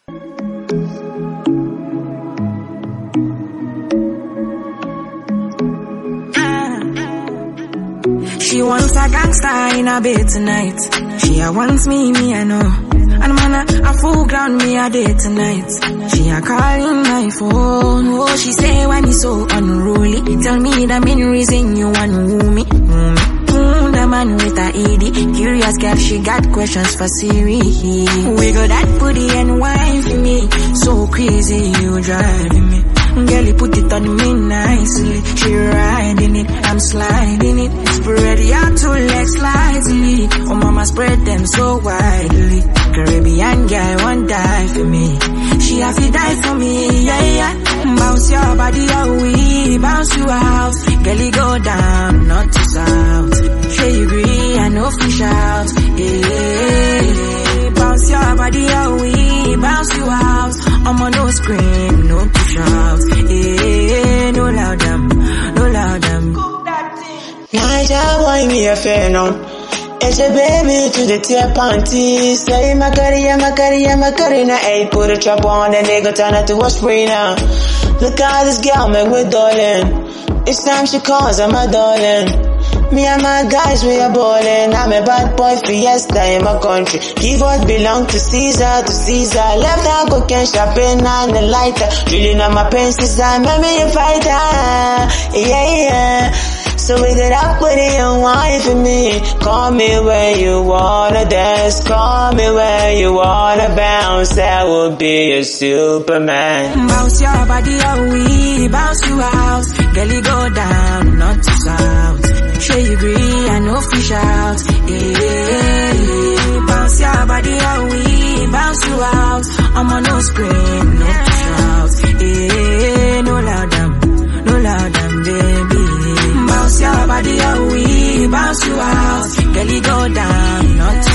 She wants a gangster in her bed tonight. She wants me, I know. And man, a full ground me a day tonight. She a calling my phone. Oh, she say when he's so unruly. Tell me the main reason you want woo me. The man with a ED. Curious girl, she got questions for Siri. Wiggle that booty and wine for me. So crazy, you driving me. Girl, you put it on me nicely. She riding it, I'm sliding it. Spread your two legs slightly. Oh, mama, spread them so widely. Caribbean girl won't die for me. She have to die for me, yeah, yeah. Bounce your body away, bounce you out. Girl, you go down, not to south. Sure you agree, I know fish out, yeah. Bounce your body away, bounce you out. I'm on no scream, no push out, yeah. No loud them, no loud them. Naija boy me a fair no. It's a baby to the tear panties. Say Macarena, hey, put a trap on and they go turn it to a spray now. Look at this girl, man, we're darling. It's time she calls, I'm a darling. Me and my guys, we are ballin'. I'm a bad boy, fiesta in my country. Give what belong to Caesar, to Caesar. Left hand cocaine, shopping on the lighter. Drilling on my pencils, I'm a fighter. Yeah, yeah. So we get up with it and wine for me. Call me where you wanna dance. Call me where you wanna bounce. I will be a Superman. Bounce your body away, bounce you out. Girl, you go down, not to south. Sure you agree, I know fish out. Yeah. Bounce your body away, bounce you out. I'm on no scream, no shout. Yeah. No loud them, baby. Bounce your body away, bounce you out. Girl, you go down, not